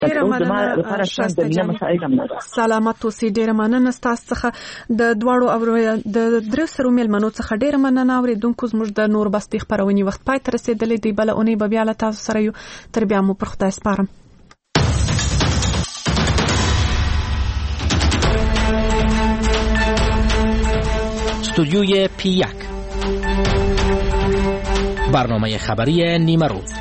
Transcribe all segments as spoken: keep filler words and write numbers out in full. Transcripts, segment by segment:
ډیره مننه شایسته جان. سلامت اوسئ. ډیره مننه ستاسو څخه د دواړو او د درې سرو میلمنو څخه ډیره مننه. اوریدونکو زموږ د نور بستي خبرونې وخت پای ته رسیدلی دی. بله اونۍ به بیا له تاسو سره یو. تر بیا مو پر خدای سپارم. استودیوی پی یک، برنامه خبری نیمه روز.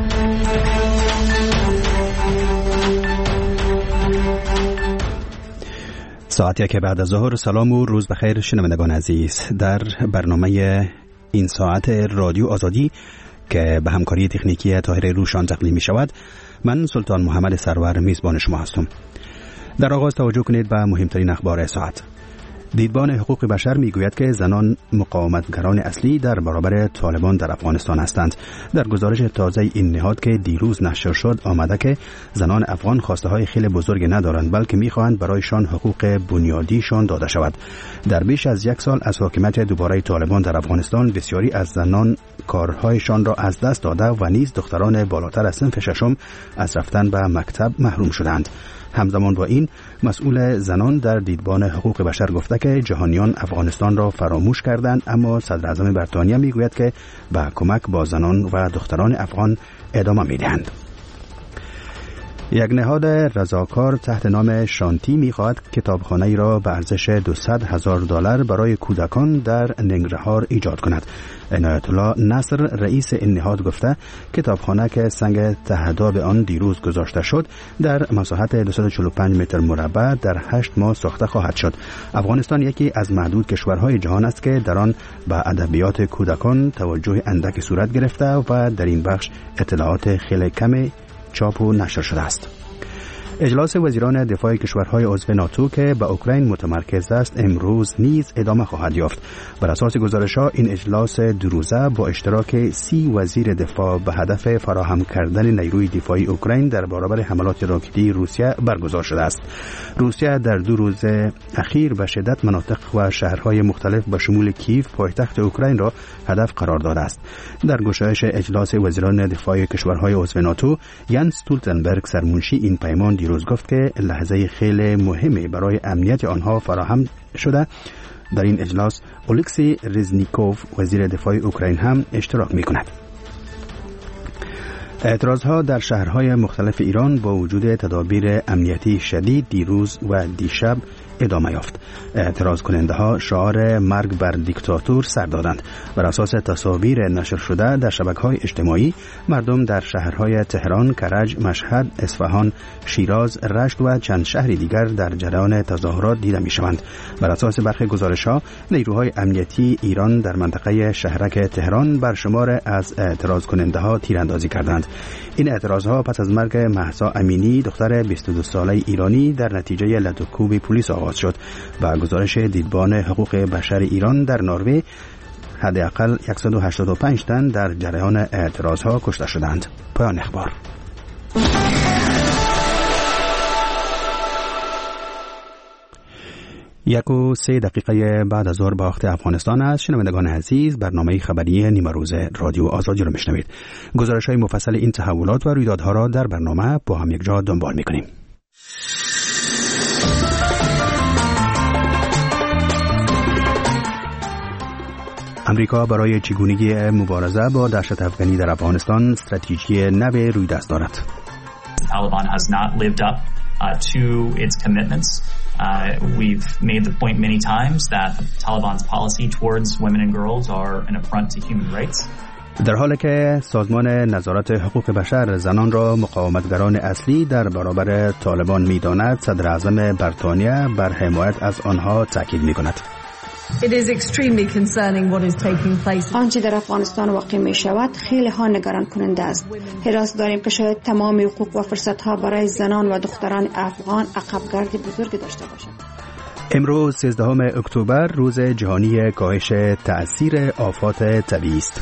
ساعت یک بعد از ظهر. سلام و روز بخیر شنوندگان عزیز. در برنامه این ساعت رادیو آزادی که به همکاری تکنیکی طاهر روشان تقدیم می شود، من سلطان محمد سرور میزبان شما هستم. در آغاز توجه کنید به مهمترین اخبار ساعت. دیدبان حقوق بشر میگوید که زنان مقاومتگران اصلی در برابر طالبان در افغانستان هستند. در گزارش تازه این نهاد که دیروز نشر شد آمده که زنان افغان خواسته های خیلی بزرگ ندارند، بلکه میخواهند برایشان حقوق بنیادیشان داده شود. در بیش از یک سال از حاکمیت دوباره طالبان در افغانستان بسیاری از زنان کارهایشان را از دست داده و نیز دختران بالاتر از صنف ششم از رفتن به مکتب محروم شدند. همزمان با این مسئول زنان در دیدبان حقوق بشر گفته که جهانیان افغانستان را فراموش کردند، اما صدر اعظم بریتانیا میگوید که به کمک با زنان و دختران افغان ادامه میدهند. یک نهاد رضاکار تحت نام شانتی می‌خواهد کتابخانه‌ای را به ارزش دویست هزار دلار برای کودکان در ننگرهار ایجاد کند. عنایت الله نصر رئیس این نهاد گفته کتابخانه که سنگ تهداب آن دیروز گذاشته شد در مساحت دویست و چهل و پنج متر مربع در هشت ماه ساخته خواهد شد. افغانستان یکی از معدود کشورهای جهان است که در آن به ادبیات کودکان توجه اندک صورت گرفته و در این بخش اطلاعات خیلی کمی چاپ و نشر شده است. اجلاس وزیران دفاع کشورهای عضو ناتو که به اوکراین متمرکز است امروز نیز ادامه خواهد یافت. بر اساس گزارش‌ها این اجلاس دو روزه با اشتراک سی وزیر دفاع به هدف فراهم کردن نیروی دفاعی اوکراین در برابر حملات راکتی روسیه برگزار شده است. روسیه در دو روز اخیر به شدت مناطق و شهرهای مختلف به شمول کیف پایتخت اوکراین را هدف قرار داده است. در گشایش اجلاس وزیران دفاع کشورهای عضو ناتو، یانس استولتنبرگ سرمنشی این پیمان دیروز گفت که لحظه خیلی مهمی برای امنیت آنها فراهم شده. در این اجلاس اولکسی رزنیکوف وزیر دفاع اوکراین هم اشتراک می کند. اعتراضها در شهرهای مختلف ایران با وجود تدابیر امنیتی شدید دیروز و دیشب ادامه یافت. اعتراض کننده ها شعار مرگ بر دیکتاتور سر دادند. بر اساس تصاویر نشر شده در شبکه‌های اجتماعی، مردم در شهرهای تهران، کرج، مشهد، اصفهان، شیراز، رشت و چند شهر دیگر در جریان تظاهرات دیده می‌شوند. بر اساس برخی گزارش‌ها، نیروهای امنیتی ایران در منطقه شهرک تهران بر شمار از اعتراض کننده ها تیراندازی کردند. این اعتراضها پس از مرگ مهسا امینی، دختر بیست و دو ساله ایرانی، در نتیجه لدوکوب پلیس آغاز شد. و گزارش دیدبان حقوق بشر ایران در نروژ، حداقل صد و هشتاد و پنج تن در جریان اعتراضها کشته شدند. پایان اخبار. یک و سه دقیقه بعد از ظهر به وقت افغانستان است. شنوندگان عزیز، برنامه خبری نیمه روز رادیو آزادی را میشنوید. گزارش های مفصل این تحولات و رویدادها را در برنامه با هم یک جا دنبال میکنیم. امریکا برای چگونگی مبارزه با دهشت افغانی در افغانستان استراتژی نوی روی دست دارد. Taliban has not lived up uh, to its commitments. Uh, we've made the point many times that Taliban's policy towards women and girls are an affront to human rights. در حالی که سازمان نظارت حقوق بشر زنان را مقاومتگران اصلی در برابر طالبان می‌داند، صدر اعظم بریتانیا بر حمایت از آنها تاکید می‌کند. It is extremely concerning what is taking place. آنچه در افغانستان واقع می شود خیلی ها نگران کننده است. حراس داریم که شاید تمام حقوق و فرصت ها برای زنان و دختران افغان عقبگرد بزرگ داشته باشد. امروز سیزدهم اکتبر روز جهانی کاهش تأثیر آفات طبیعی است.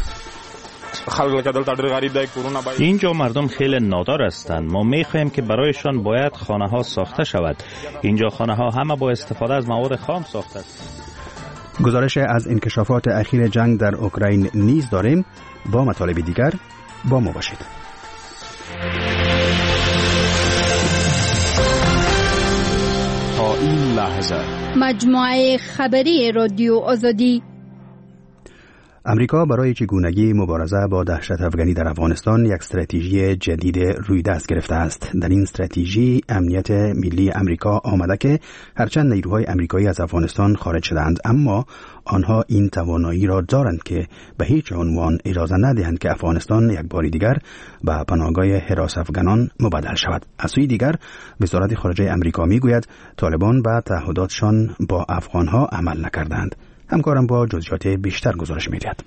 اینجا مردم خیلی نادار هستند. ما میخواهیم که برایشان باید خانه ها ساخته شود. اینجا خانه ها همه با استفاده از مواد خام ساخته است. گزارش از انکشافات اخیر جنگ در اوکراین نیز داریم. با مطالب دیگر با ما باشید. این لحظه. مجموعه خبری رادیو آزادی. امریکا برای چگونگی مبارزه با دهشت افغانی در افغانستان یک استراتژی جدید روی دست گرفته است. در این استراتژی امنیت ملی امریکا آمده که هرچند نیروهای امریکایی از افغانستان خارج شدند، اما آنها این توانایی را دارند که به هیچ عنوان اجازه ندهند که افغانستان یک بار دیگر به پناهگاه حراس افغانان مبدل شود. از سوی دیگر وزارت خارجه امریکا میگوید طالبان به تعهداتشان با افغانها عمل نکردند. همکارم با جزئیات بیشتر گزارش می‌دهد.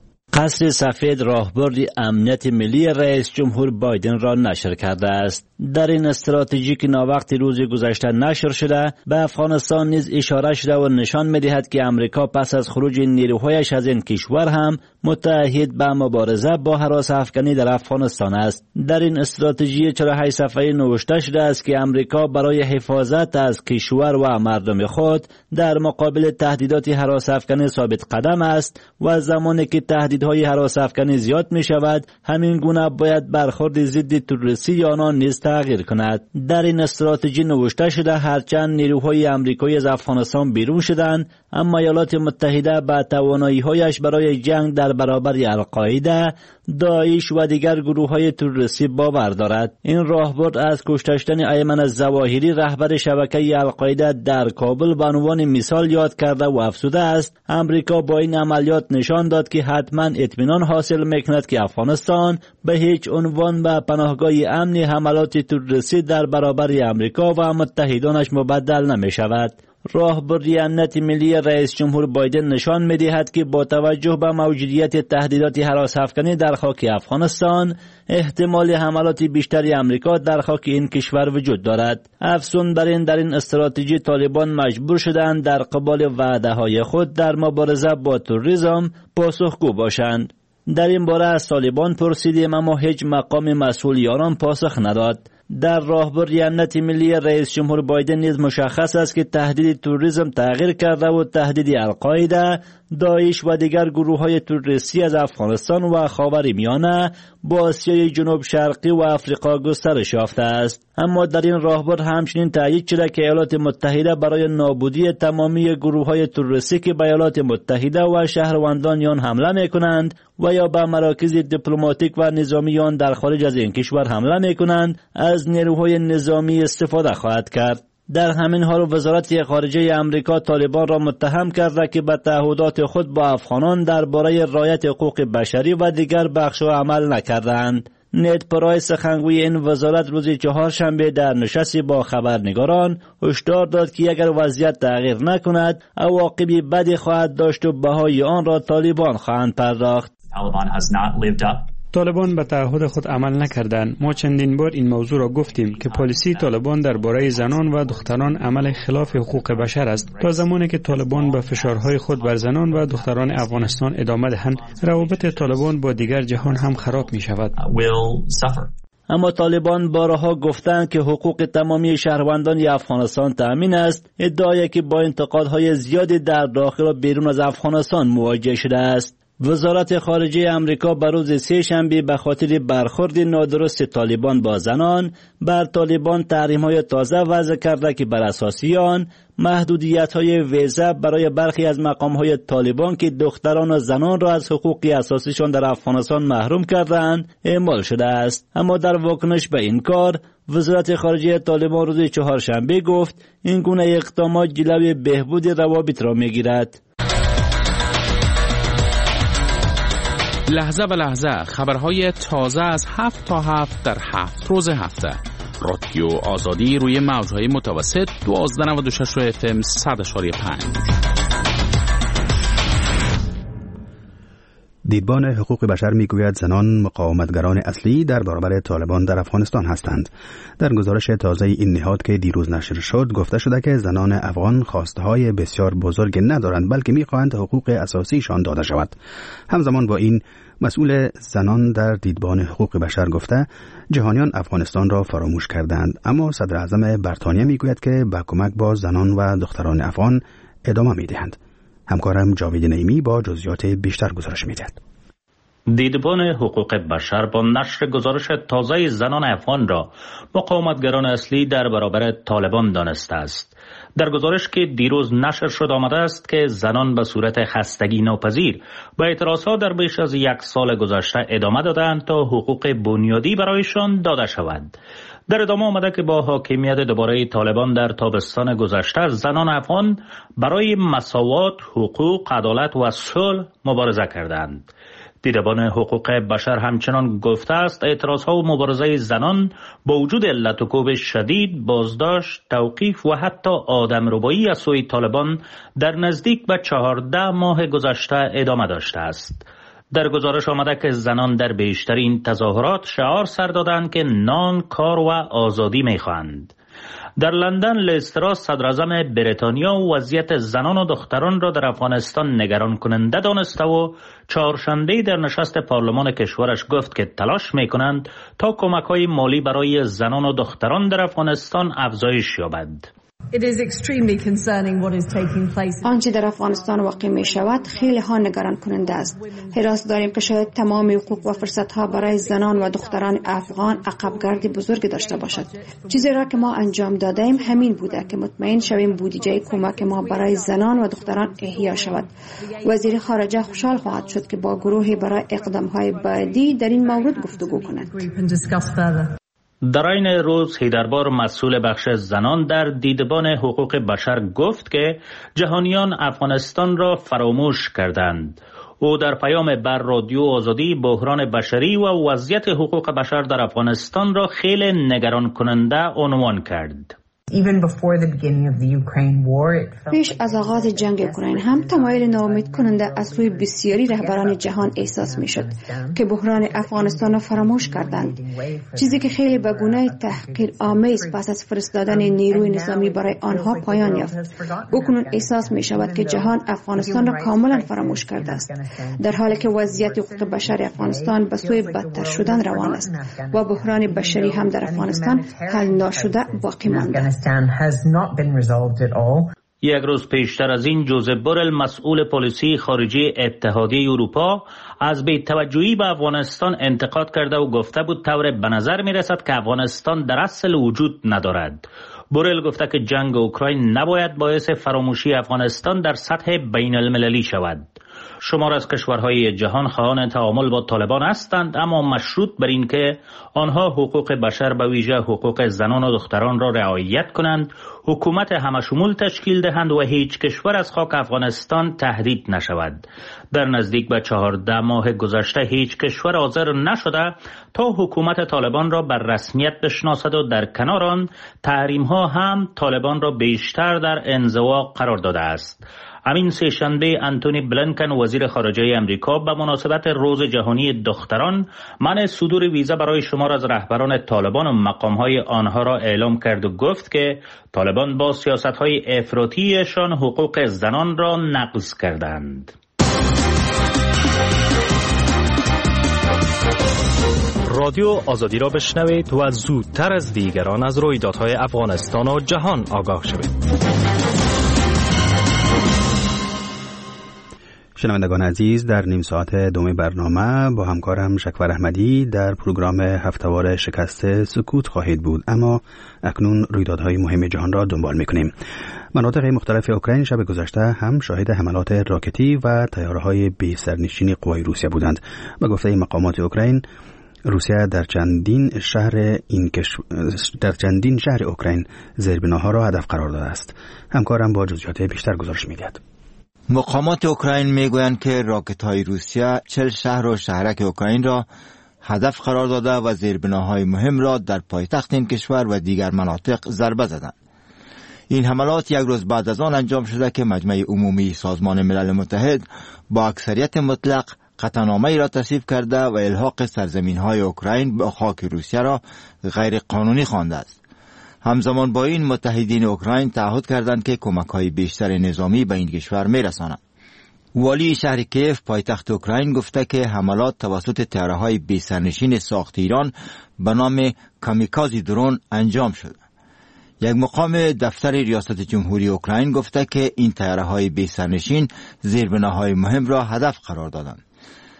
قصر سفید راهبرد امنیت ملی رئیس جمهور بایدن را نشر کرده است. در این استراتژی که ناوقت روز گذشته نشر شده، به افغانستان نیز اشاره شده و نشان می‌دهد که امریکا پس از خروج نیروهایش از این کشور هم متعهد به مبارزه با هراس افغانی در افغانستان است. در این استراتژی چهل و هشت صفحه‌ای نوشته شده است که امریکا برای حفاظت از کشور و مردم خود در مقابل تهدیدات هراس افغانی ثابت قدم است و زمانی که تهدیدهای هراس افغانی زیاد می شود، همین گونه باید برخورد ضد تروریستی آنان نیز تغییر کند. در این استراتژی نوشته شده هرچند نیروهای امریکایی از افغانستان بیرون شدند، اما ایالات متحده به توانایی‌هایش برای جنگ در برابر القاعده، داعش و دیگر گروه‌های تروریستی باور دارد. این راهبرد از کشته شدن ایمن الظواهری رهبر شبکه القاعده در کابل به عنوان مثال یاد کرده و افزوده است امریکا با این عملیات نشان داد که حتما اطمینان حاصل می‌کند که افغانستان به هیچ عنوان به پناهگاه امن حملات تروریستی در برابر امریکا و متحدانش مبدل نمی‌شود. راهبردی امنیت ملی رئیس جمهور بایدن نشان می‌دهد که با توجه به موجودیت تهدیدات هراس افغانی در خاک افغانستان، احتمال حملات بیشتری امریکا در خاک این کشور وجود دارد. افزون بر این، در این استراتژی طالبان مجبور شدند در قبال وعده‌های خود در مبارزه با تروریسم پاسخگو باشند. در این باره از طالبان پرسیدیم اما هیچ مقام مسئولی آنان پاسخ نداد. در راهبردی امنیت ملی رئیس جمهور بایدن نیز مشخص است که تهدید تروریسم تغییر کرده و تهدید القاعده، داعش و دیگر گروه‌های تروریستی از افغانستان و خاورمیانه با آسیای جنوب شرقی و آفریقا گسترش یافته است. اما در این راهبرد همچنین تأیید شده که ایالات متحده برای نابودی تمامی گروه‌های تروریستی که به ایالات متحده و شهروندان آن حمله می‌کنند و یا به مراکز دیپلماتیک و نظامی آن در خارج از این کشور حمله می‌کنند، از نیروهای نظامی استفاده خواهد کرد. در همین حال وزارت خارجه امریکا طالبان را متهم کرده که به تعهدات خود با افغانان درباره رعایت حقوق بشری و دیگر بخش‌ها عمل نکردند. نید پرایس سخنگوی این وزارت روز چهارشنبه در نشستی با خبرنگاران هشدار داد که اگر وضعیت تغییر نکند عواقبی بدی خواهد داشت و بهای آن را طالبان خواهند پرداخت. طالبان به تعهد خود عمل نکردند. ما چندین بار این موضوع را گفتیم که پالیسی طالبان درباره زنان و دختران عمل خلاف حقوق بشر است. تا زمانی که طالبان به فشارهای خود بر زنان و دختران افغانستان ادامه دهند، روابط طالبان با دیگر جهان هم خراب می شود. اما طالبان بارها گفتند که حقوق تمامی شهروندان افغانستان تأمین است، ادعایی که با انتقادهای زیادی در داخل و بیرون از افغانستان مواجه شده است. وزارت خارجه امریکا بر روز سه شنبه به خاطر برخورد نادرست طالبان با زنان بر طالبان تحریم‌های تازه وضع کرده که بر اساس آن محدودیت‌های ویزا برای برخی از مقام‌های طالبان که دختران و زنان را از حقوق اساسیشان در افغانستان محروم کردند اعمال شده است. اما در واکنش به این کار وزارت خارجه طالبان روز چهارشنبه گفت این گونه اقدامات جلوی بهبود روابط را می‌گیرد. لحظه به لحظه خبرهای تازه از هفت تا هفت در هفت روز هفته. رادیو آزادی روی موجهای متوسط دوازده نود و شش اف ام صد و پنج. دیدبان حقوق بشر میگوید زنان مقاومتگران اصلی در برابر طالبان در افغانستان هستند. در گزارش تازه این نهاد که دیروز نشر شد گفته شده که زنان افغان خواستهای بسیار بزرگ ندارند بلکه میخواهند حقوق اساسیشان داده شود. همزمان با این مسئول زنان در دیدبان حقوق بشر گفته جهانیان افغانستان را فراموش کردند، اما صدر اعظم بریتانیا میگوید که با کمک با زنان و دختران افغان ادامه میدهند. همکارم جاوید نعیمی با جزئیات بیشتر گزارش میدهد. دیدبان حقوق بشر با نشر گزارش تازه زنان افغان را مقاومتگران اصلی در برابر طالبان دانسته است. در گزارش که دیروز نشر شد آمده است که زنان به صورت خستگی ناپذیر به اعتراضها در بیش از یک سال گذشته ادامه دادند تا حقوق بنیادی برایشان داده شود. در ادامه آمده که با حاکمیت دوباره طالبان در تابستان گذشته زنان افغان برای مساوات، حقوق، عدالت و صلح مبارزه کردند. دیدبان حقوق بشر همچنان گفته است اعتراضها و مبارزه زنان با وجود علت و کوب شدید، بازداشت، توقیف و حتی آدمربایی از سوی طالبان در نزدیک به چهارده ماه گذشته ادامه داشته است. در گزارش آمده که زنان در بیشترین تظاهرات شعار سر دادند که نان، کار و آزادی می‌خواهند. در لندن لیستراس صدراعظم بریتانیا وضعیت زنان و دختران را در افغانستان نگران کننده دانسته و چهارشنبه در نشست پارلمان کشورش گفت که تلاش می‌کنند تا کمک‌های مالی برای زنان و دختران در افغانستان افزایش یابد. It is extremely concerning what is taking place. آنچه در افغانستان واقع می شود خیلی ها نگران کننده است. حراس داریم که شاید تمام حقوق و فرصت ها برای زنان و دختران افغان عقبگردی بزرگ داشته باشد. چیزی را که ما انجام دادیم همین بوده که مطمئن شویم بودجه کمک ما برای زنان و دختران احیا شود. وزیر خارجه خوشحال خواهد شد که با گروهی برای اقدام های بعدی در این مورد گفتگو کند. در این روز هیدربار مسئول بخش زنان در دیدبان حقوق بشر گفت که جهانیان افغانستان را فراموش کردند. او در پیام بر رادیو آزادی بحران بشری و وضعیت حقوق بشر در افغانستان را خیلی نگران کننده عنوان کرد. پیش از آغاز جنگ اوکراین هم تمایل ناامید کننده از سوی بسیاری رهبران جهان احساس می شد که بحران افغانستان را فراموش کردند. چیزی که خیلی به گونه تحقیر آمیز پس از فرستادن نیروی نظامی برای آنها پایان یافت. اکنون احساس می شود که جهان افغانستان را کاملا فراموش کرده است، در حالی که وضعیت حقوق بشر افغانستان به سوی بدتر شدن روان است و بحران بشری هم در افغانستان حل نشده باقی مانده. یک روز پیشتر از این جوزف بورل مسئول پلیسی خارجی اتحادیه اروپا از بی‌توجهی به افغانستان انتقاد کرده و گفته بود طور به نظر می رسد که افغانستان در اصل وجود ندارد. بورل گفته که جنگ اوکراین نباید باعث فراموشی افغانستان در سطح بین المللی شود. شمار از کشورهای جهان خواهان تعامل با طالبان هستند، اما مشروط بر این که آنها حقوق بشر به ویژه حقوق زنان و دختران را رعایت کنند، حکومت همشمول تشکیل دهند و هیچ کشور از خاک افغانستان تهدید نشود. در نزدیک به چهارده ماه گذشته هیچ کشور حاضر نشده تا حکومت طالبان را بر رسمیت بشناسد و در کنار آن تحریم ها هم طالبان را بیشتر در انزوا قرار داده است. همین سه‌شنبه انتونی بلینکن وزیر خارجه امریکا به مناسبت روز جهانی دختران منع صدور ویزا برای شمار از رهبران طالبان و مقامهای آنها را اعلام کرد و گفت که طالبان با سیاست‌های افراطیشان حقوق زنان را نقض کردند. رادیو آزادی را بشنوید و زودتر از دیگران از رویدادهای افغانستان و جهان آگاه شوید. شنوندگان عزیز، در نیم ساعت دوم برنامه با همکارم شکور احمدی در پروگرام هفته‌وار شکست سکوت خواهید بود، اما اکنون رویدادهای مهم جهان را دنبال می‌کنیم. مناطق مختلف اوکراین شب گذشته هم شاهد حملات راکتی و طیاره‌های بی سرنشین قوای روسیه بودند. به گفته مقامات اوکراین، روسیه در چندین شهر این کش... در چندین شهر اوکراین زیربناها را هدف قرار داده است. همکارم با جزئیات بیشتر گزارش می‌دهد. مقامات اوکراین میگویند که راکت‌های روسیه چهل شهر و شهرک اوکراین را هدف قرار داده و زیربناهای مهم را در پایتخت این کشور و دیگر مناطق ضربه زدند. این حملات یک روز بعد از آن انجام شده که مجمع عمومی سازمان ملل متحد با اکثریت مطلق قطعنامه‌ای را تصویب کرده و الحاق سرزمین‌های اوکراین به خاک روسیه را غیر قانونی خوانده است. همزمان با این متحدین اوکراین تعهد کردند که کمک‌های بیشتر نظامی به این کشور می‌رسانند. والی شهر کیف پایتخت اوکراین گفته که حملات توسط طیاره‌های بی سرنشین ساخت ایران به نام کامیکازی درون انجام شد. یک مقام دفتر ریاست جمهوری اوکراین گفته که این طیاره‌های بی سرنشین زیربناهای مهم را هدف قرار دادند.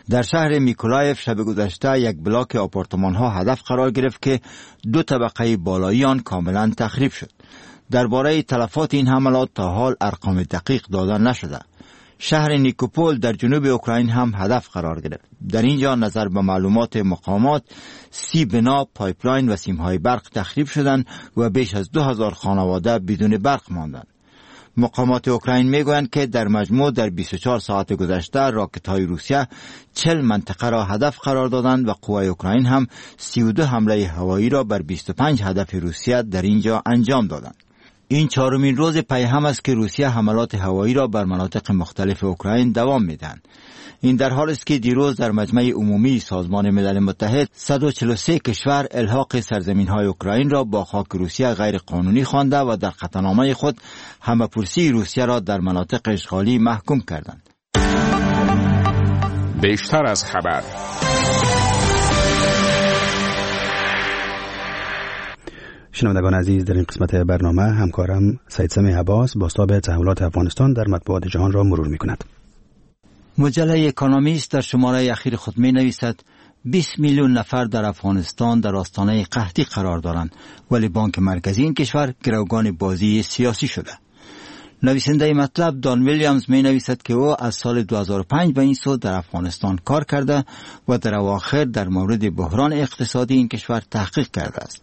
در شهر میکولایف شب گذشته یک بلاک آپارتمان ها هدف قرار گرفت که دو طبقه بالایی آن کاملا تخریب شد. درباره تلفات این حملات تا حال ارقام دقیق داده نشده. شهر نیکوپول در جنوب اوکراین هم هدف قرار گرفت. در اینجا نظر به معلومات مقامات سی بنا، پایپلاین و سیم‌های برق تخریب شدند و بیش از دو هزار خانواده بدون برق ماندند. مقامات اوکراین میگویند که در مجموع در بیست و چهار ساعت گذشته راکت‌های روسیه چهل منطقه را هدف قرار دادند و قوای اوکراین هم سی و دو حمله هوایی را بر بیست و پنج هدف روسیه در اینجا انجام دادند. این چهارمین روز پی هم است که روسیه حملات هوایی را بر مناطق مختلف اوکراین دوام می‌دهد. این در حالی است که دیروز در مجمع عمومی سازمان ملل متحد صد و چهل و سه کشور الحاق سرزمین‌های اوکراین را با خاک روسیه غیر قانونی خوانده و در قطعنامه خود همه‌پرسی روسیه را در مناطق اشغالی محکوم کردند. بیشتر از خبر. شنوندگان عزیز، در این قسمت برنامه همکارم سید سمی عباس بازتاب تحولات افغانستان در مطبوعات جهان را مرور می‌کند. مجله اکونومیست در شماره اخیر خود می نویسد بیست میلیون نفر در افغانستان در آستانه قحطی قرار دارند، ولی بانک مرکزی این کشور گروگان بازی سیاسی شده. نویسنده مطلب دان ویلیامز می نویسد که او از سال دو هزار و پنج به این سو در افغانستان کار کرده و در اواخر در مورد بحران اقتصادی این کشور تحقیق کرده است.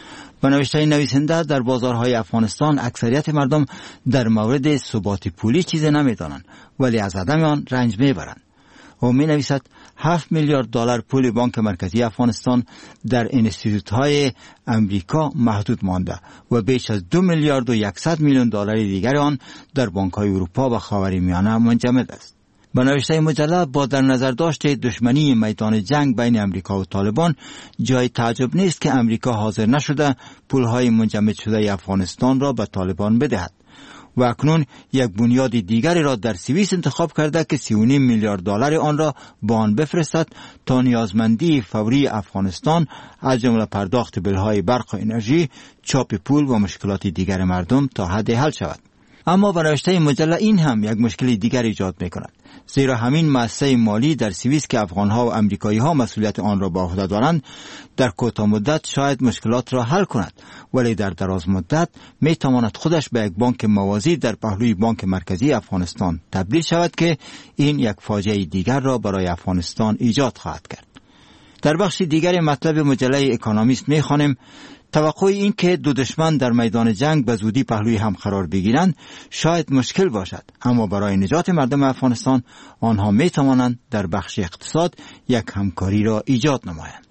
به نوشته نویسنده در بازارهای افغانستان اکثریت مردم در مورد ثبات پولی چیزی نمی‌دانند، ولی از عدم آن رنج می‌برند. او می‌نویسد هفت میلیارد دلار پول بانک مرکزی افغانستان در انستیتوت‌های امریکا محدود مانده و بیش از دو میلیارد و صد میلیون دلار دیگر آن در بانک‌های اروپا و خاورمیانه منجمد است. به نوشته مجله با در نظر داشت دشمنی میدان جنگ بین امریکا و طالبان، جای تعجب نیست که امریکا حاضر نشده پولهای منجمد شده افغانستان را به طالبان بدهد و اکنون یک بنیاد دیگری را در سوئیس انتخاب کرده که سی و نیم میلیارد دلار آن را با آن بفرستد تا نیازمندی فوری افغانستان از جمله پرداخت بلهای برق و انرژی، چاپ پول و مشکلات دیگر مردم تا حد حل شود. اما به نوشته مجله این هم یک مشکل دیگر ایجاد می‌کند، زیرا همین مؤسسه مالی در سوئیس که افغان‌ها و امریکایی‌ها مسئولیت آن را به عهده دارند در کوتاه مدت شاید مشکلات را حل کند، ولی در دراز مدت می‌تواند خودش به یک بانک موازی در پهلوی بانک مرکزی افغانستان تبدیل شود که این یک فاجعه دیگر را برای افغانستان ایجاد خواهد کرد. در بخش دیگر مطلب مجله اکونومیست می‌خوانیم توقع این که دو دشمن در میدان جنگ به زودی پهلوی هم قرار بگیرند شاید مشکل باشد، اما برای نجات مردم افغانستان آنها می توانند در بخش اقتصاد یک همکاری را ایجاد نمایند.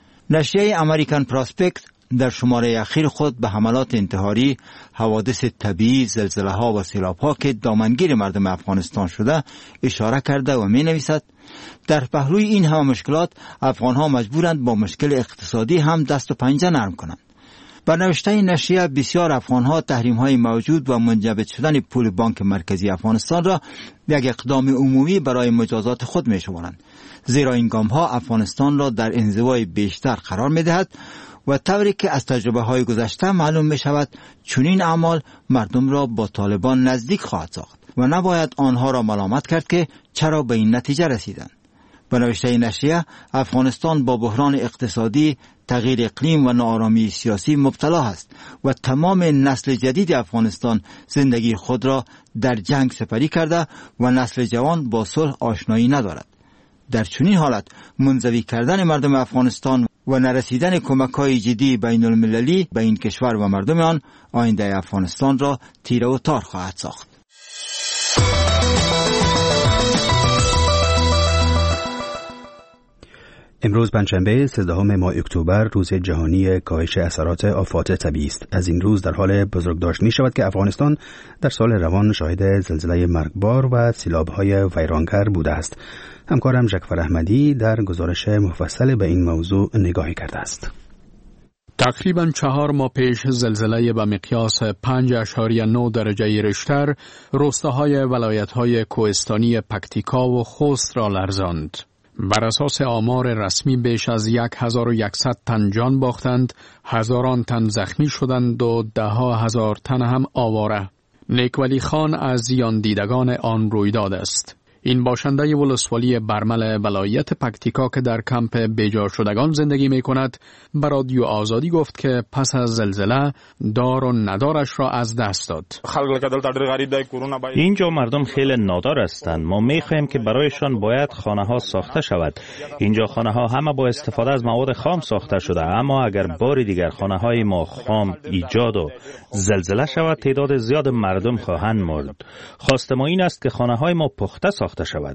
نشریه امریکن پراسپکت در شماره اخیر خود به حملات انتحاری، حوادث طبیعی، زلزله ها و سیلاب ها که دامنگیر مردم افغانستان شده اشاره کرده و می نویسد در پهلوی این همه مشکلات افغان ها مجبورند با مشکل اقتصادی هم دست و پنجه نرم کنند. بر نوشته نشریه بسیار افغان ها تحریم های موجود و منجمد شدن پول بانک مرکزی افغانستان را یک اقدام عمومی برای مجازات خود می شمارند، زیرا این گام ها افغانستان را در انزوای بیشتر قرار می دهد و طوری که از تجربه های گذشته معلوم می شود چنین اعمال مردم را با طالبان نزدیک خواهد ساخت و نباید آنها را ملامت کرد که چرا به این نتیجه رسیدند. به نوشته نشریه افغانستان با بحران اقتصادی، تغییر اقلیم و ناآرامی سیاسی مبتلا است و تمام نسل جدید افغانستان زندگی خود را در جنگ سپری کرده و نسل جوان با صلح آشنایی ندارد. در چنین حالت منزوی کردن مردم افغانستان و نرسیدن کمک‌های جدی بین المللی به این کشور و مردم آن آینده افغانستان را تیره و تار خواهد ساخت. امروز پنجشنبه سیزدهم ماه اکتبر روز جهانی کاهش اثرات آفات طبیعی است. از این روز در حال بزرگداشت می شود که افغانستان در سال روان شاهد زلزله مرگبار و سیلاب‌های ویرانگر بوده است. همکارم جعفر احمدی در گزارش مفصل به این موضوع نگاهی کرده است. تقریباً چهار ماه پیش زلزله به مقیاس پنج اشاریه نه درجه ریشتر روستاهای ولایت‌های کوهستانی پکتیکا و خوست را لرزاند. بر اساس آمار رسمی بیش از یک هزار و صد تن جان باختند، هزاران تن زخمی شدند و ده ها هزار تن هم آواره. نیک ولی خان از زیان دیدگان آن رویداد است. این باشنده ولسوالی برمل ولایت پکتیکا که در کمپ بیجا شدگان زندگی می کند به رادیو آزادی گفت که پس از زلزله دار و ندارش را از دست داد. اینجا مردم خیلی نادار هستند. ما می خواهیم که برایشان باید خانه ها ساخته شود. اینجا خانه ها همه با استفاده از مواد خام ساخته شده، اما اگر بار دیگر خانه های ما خام ایجاد و زلزله شود تعداد زیاد مردم خواهند مرد. خواست ما این است که خانه های ما پخته ساخته شود.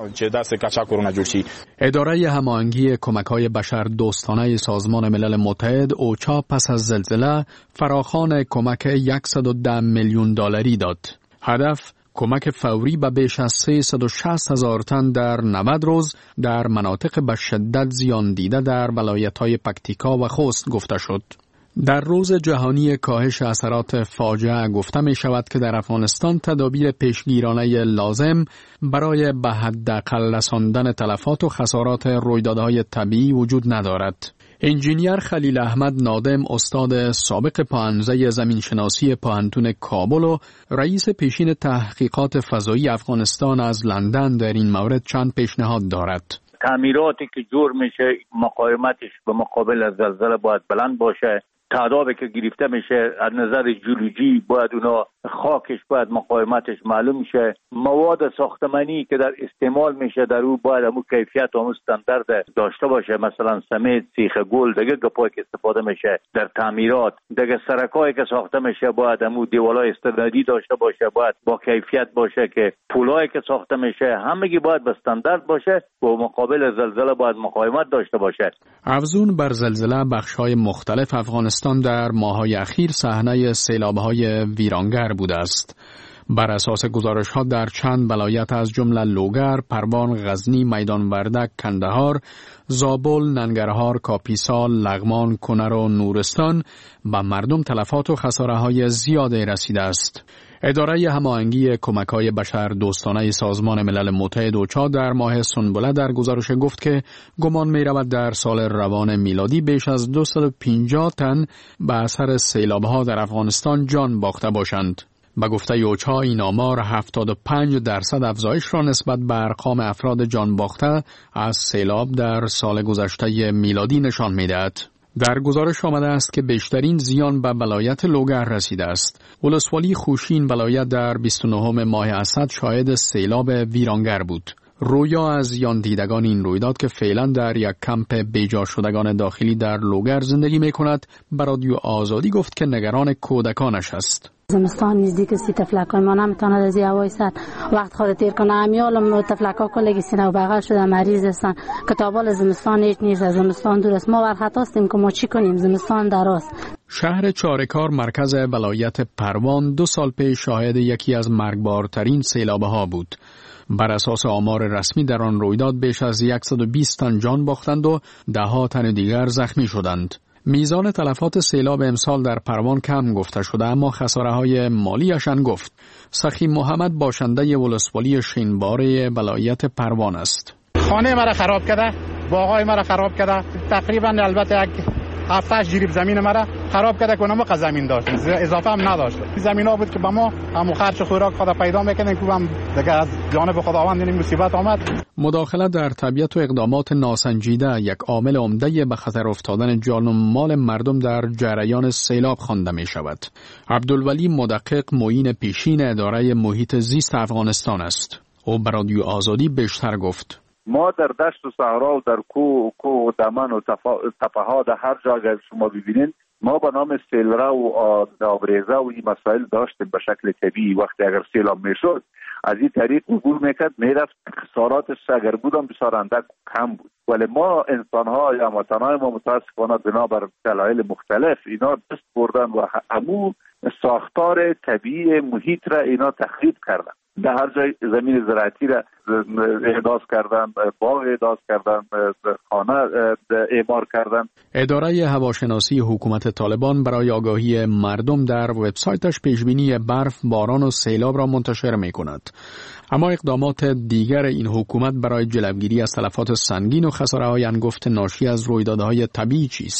اداره هماهنگی کمک‌های بشر دوستانه سازمان ملل متحد اوچا پس از زلزله فراخوان کمک صد و ده میلیون دلاری داد. هدف کمک فوری به بیش از سیصد و شصت هزار تن در نود روز در مناطق به شدت زیان دیده در ولایت‌های پکتیکا و خوست گفته شد. در روز جهانی کاهش اثرات فاجعه گفته می شود که در افغانستان تدابیر پیشگیرانه لازم برای به حداقل رساندن تلفات و خسارات رویدادهای طبیعی وجود ندارد. انجینیر خلیل احمد نادم استاد سابق پاهنزه زمینشناسی پاهنتون کابل و رئیس پیشین تحقیقات فضایی افغانستان از لندن در این مورد چند پیشنهاد دارد. تعمیراتی که جور میشه مقاومتش به مقابل از زلزله باید بلند باشه. تعدادی که گرفته میشه از نظر جیولوژی باید اونا خاکش باید مقاومتش معلوم شه. مواد ساختمانی که در استعمال میشه در او باید همون کیفیت و همون استاندارد داشته باشه. مثلا سمنت، سیخ گل، دیگه گپایی که استفاده میشه در تعمیرات، دیگه سرکایی که ساخته میشه باید همون دیوالای استانداردی داشته باشه، باید با کیفیت باشه که پولایی که ساخته میشه همگی باید به استاندارد باشه و مقابل زلزله باید مقاومت داشته باشه. افزون بر زلزله بخش‌های مختلف افغانستان در ماه‌های اخیر صحنه سیلاب‌های ویرانگر بوده است. بر اساس گزارش‌ها در چند ولایت از جمله لوگر، پروان، غزنی، میدان وردک، کندهار، زابل، ننگرهار، کاپیسا، لغمان، کنر و نورستان به مردم تلفات و خساره‌های زیادی رسیده است. اداره هماهنگی کمک‌های بشر دوستانه سازمان ملل متحد اوچا در ماه سنبله در گزارش گفت که گمان می‌رود در سال روان میلادی بیش از دویست و پنجاه تن به اثر سیلاب‌ها در افغانستان جان باخته باشند. به گفته اوچا این آمار هفتاد و پنج درصد افزایش را نسبت به ارقام افراد جان باخته از سیلاب در سال گذشته میلادی نشان می‌دهد. در گزارش آمده است که بیشترین زیان به ولایت لوگر رسیده است. ولسوالی خوشین ولایت در بیست و نهم ماه اسد شاهد سیلاب ویرانگر بود. رویا از زیان دیدگان این رویداد که فعلا در یک کمپ بیجا شدگان داخلی در لوگر زندگی می کند به رادیو آزادی گفت که نگران کودکانش است. زمستان نزدیک سی تفلکای ما نمیتونه از هوای سرد وقت خود تیر کنه. امیال تفلکا کلگی سینه و بغل شده مریض هستن. کتابال زمستان هیچ نیست، از زمستان دور است. ما بر خطا هستیم که ما چی کنیم، زمستان دراست. شهر چاره‌کار مرکز ولایت پروان دو سال پیش شاهد یکی از مرگبارترین سیلاب‌ها بود. بر اساس آمار رسمی در آن رویداد بیش از صد و بیست تن جان باختند و ده ها تن دیگر زخمی شدند. میزان تلفات سیلاب امسال در پروان کم گفته شده اما خساره‌های مالیش گفت. سخی محمد باشنده ولسوالی شینباره ولایت پروان است. خانه مرا خراب کرده، باغای مرا خراب کرده، تقریبا البته یک هفت هشت جریب زمین مرا خراب کرده که اونم زمین داشت، اضافه هم نداشت. زمینا بود که با ما همو خرج خوراک خدا پیدا میکنیم که هم دیگه از جانب خداوند این مصیبت آمد. مداخله در طبیعت و اقدامات ناسنجیده یک عامل عمده به خطر افتادن جان و مال مردم در جریان سیلاب خوانده می شود. عبدالولی مدقق معین پیشین اداره محیط زیست افغانستان است. او به رادیو آزادی بیشتر گفت. ما در دشت و صحرا و در کوه و دمن و تپه ها در هر جا اگر شما ببینید ما به نام سیلرا و آبریزه و این مسائل داشتیم به شکل طبیعی. وقتی اگر سیلاب میشد از این طریق عبور میکرد میرفت، خساراتش اگر بودم بسیار اندک کم بود. ولی ما انسان ها یا وطنهای ما متاسفانه بنابر دلایل مختلف اینا دست بردن و همون ساختار طبیعی محیط را اینا تخریب کردن. در هر جای زمین زراعتی را احداث کردن، باغ احداث کردن، خانه اعمار کردن. اداره هواشناسی حکومت طالبان برای آگاهی مردم در وبسایتش پیشبینی برف، باران و سیلاب را منتشر می کند. اما اقدامات دیگر این حکومت برای جلوگیری از تلفات سنگین و خساره‌های انگفت ناشی از رویدادهای طبیعی چیست؟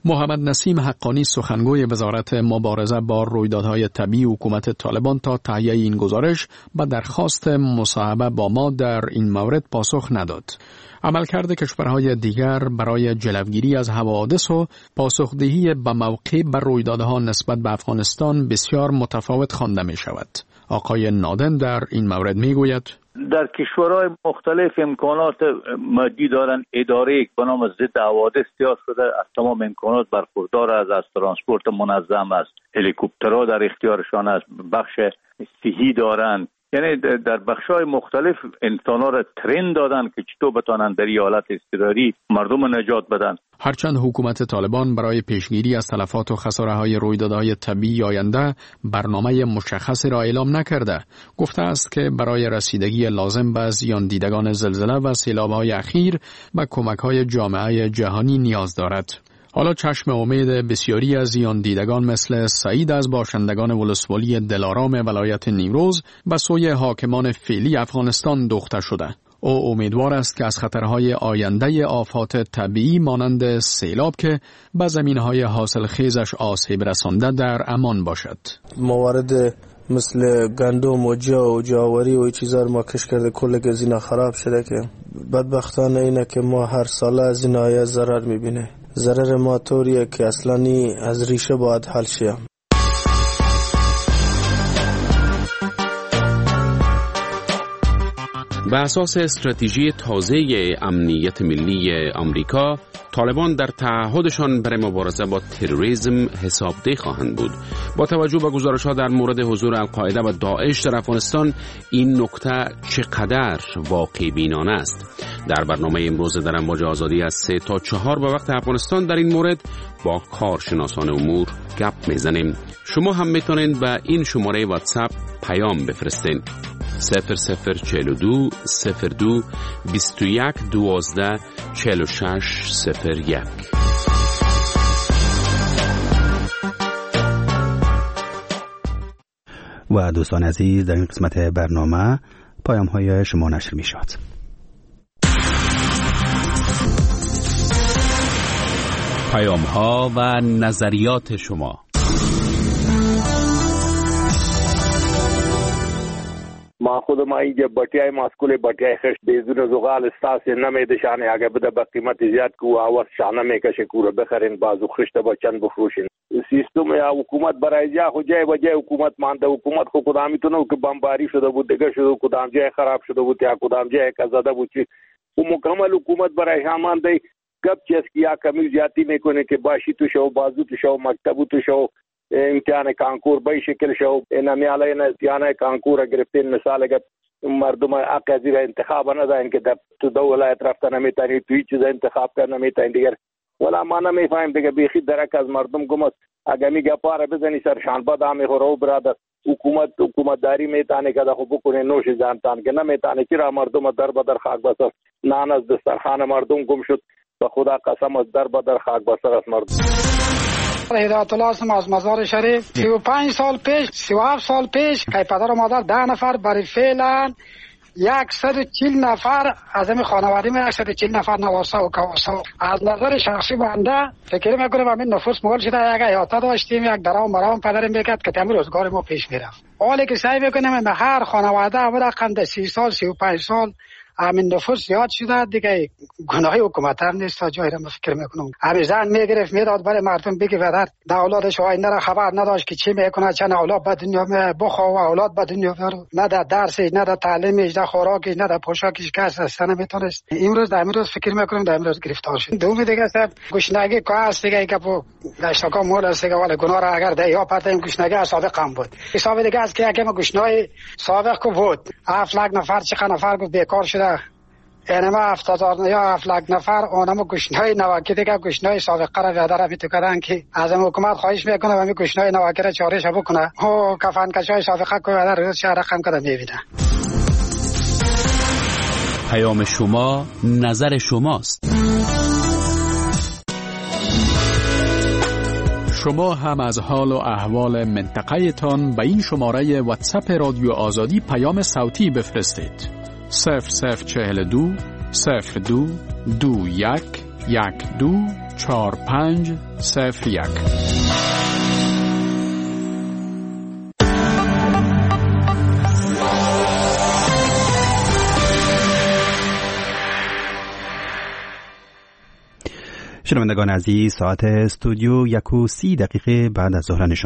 محمد نسیم حقانی سخنگوی وزارت مبارزه با رویدادهای طبیعی حکومت طالبان تا تهیه این گزارش و درخواست مصاحبه با ما در این مورد پاسخ نداد. عملکرد کشورهای دیگر برای جلوگیری از حوادث و پاسخدهی به موقع بر رویدادها نسبت به افغانستان بسیار متفاوت خوانده می شود. آقای نادن در این مورد می گوید در کشورهای مختلف امکانات مادی دارن. اداره یک به نام ضد حوادث تیار شده، از تمام امکانات برخوردار است، از ترانسپورت منظم است، هلیکوپترها در اختیارشان است، بخش صحی دارند. یعنی در بخش‌های مختلف انسان‌ها را ترین دادن که چطور بتانن در این حالت اضطراری مردم نجات بدن. هرچند حکومت طالبان برای پیشگیری از تلفات و خساره‌های رویدادهای طبیعی آینده برنامه مشخصی را اعلام نکرده، گفته است که برای رسیدگی لازم به زیان دیدگان زلزله و سیلاب‌های اخیر به کمک‌های جامعه جهانی نیاز دارد. حالا چشم امید بسیاری از زیان دیدگان مثل سعید از باشندگان ولسوالی دلارام ولایت نیمروز به سوی حاکمان فعلی افغانستان دوخته شده. او امیدوار است که از خطرهای آینده آفات طبیعی مانند سیلاب که به زمینهای حاصلخیزش آسیب رسانده در امان باشد. موارد مثل گندم و جا و جاوری و چیزا رو ما کش کرده، کل گزینه خراب شده که بدبختانه اینه که ما هر ساله از این آیه ضرر میبینه. ضرر ما طوریه که اصلانی از ریشه باید حل شه. به اساس استراتژی تازه امنیت ملی آمریکا، طالبان در تعهدشان برای مبارزه با تروریسم حسابدهی خواهند بود. با توجه به گزارش‌ها در مورد حضور القاعده و داعش در افغانستان، این نکته چقدر واقع بینانه است. در برنامه امروز در امواج آزادی از سه تا چهار به وقت افغانستان در این مورد با کارشناسان امور گپ میزنیم. شما هم میتونید به این شماره واتساپ پیام بفرستین: صفر صفر چهل و دو صفر دو بیست و یک دوازده چهل و شش صفر یک. و دوستان عزیز، در این قسمت برنامه پیام های شما نشر می شود. پیام ها و نظریات شما. ما خود ما اینجا بټیای ماسکول بټیای خش بیزون زغال استاس نمی دشانه اگه بده با قیمت زیاد کو آواز شانه میکشه کوره بخرین بازو خشته با چند بفروشین. سیستم یا حکومت برای جا خو جای و جای حکومت مانده. حکومت خو کدامی تو نو که بمباری شده بود، دیگه شده کدام جای خراب شده بود یا کدام جای کزاده بود چی و مکمل حکومت برای همان دی کب چیز کیا کمی زیادتی میکنه که باشی تو شو، بازو تو شو، مکتبو تو شو، امتحان کانکور به شکل شو. نمیاله امتحان کانکور گرفتین مثال اگر مردم حق از انتخاب ندارن که در تو دو ولایت رفتن نمیتونی توی چیز انتخاب کردن نمیتونی دیگر. ولی ما نمیفهمیم دیگه بیخی درک از مردم گمست اگه میگه پاره بزنی سرشان باد همه خورو برادر حکومت حکومت داری میتونه که خو بکنه نوش جانتان که نمیتونه چرا مردم در بدر خاک بسر نان از دسترخوان مردم گم شد. به خدا قسم از در بدر خاک بسر از مردم. هدایت الله هستم از مزار شریف. سی و پنج سال پیش سی و هفت سال پیش که پدر و مادر ده نفر برای فعلا صد و چهل نفر از این خانواده ما صد و چهل نفر نواسا و کواسا. از نظر شخصی بنده فکر میکنم همین نفوس مول شده یک حیاتا داشتیم، یک درام مرام پدرم میکرد که تمام روزگار ما پیش میرفت. حالی که سعی میکنم به هر خانواده همون رقم سی سال سی و پنج سال همین نفوس زیاد شده دیگه. گناهی حکومت هم نیست تا جایی را فکر میکنم. همین زن میگرفت میداد برای مردم بگی پدر در اولادش آینده را خبر نداشت که چی میکنه، چند اولاد به دنیا بخواه و اولاد به دنیا بیاره، نه در درسش نه در تعلیمش نه خوراکش نه در پوشاکش کس اصلا نمیتونست. امروز در امروز فکر میکنم در امروز گرفتار شد. دومی دیگه صاحب گشنگی که هست دیگه که پو گشتاکا مول است دیگه. ولی گناه را اگر ده یا پتیم گشنگی سابق هم بود. حساب دیگه است که اگه ما گشنای سابق کو بود هفت لاک نفر چه نفر بود بیکار شده. یعنی ما هفتاد هزار یا هفت لاک نفر اونم گشنای نواکی دیگه گشنای سابقه را بیادر بیتو کردن که از حکومت خواهش میکنه و می گشنای نواکی را چارش بکنه و کفن کشای سابقه کو بیادر روز شهر رقم کده میبینه. پیام شما نظر شماست. شما هم از حال و احوال منطقه تان به این شماره واتساپ رادیو آزادی پیام صوتی بفرستید. صفر صفر چهل دو صفر دو دو یک یک دو چهار پنج صفر یک. شنوندگان عزیز، ساعت استودیو یک و سی دقیقه بعد از ظهر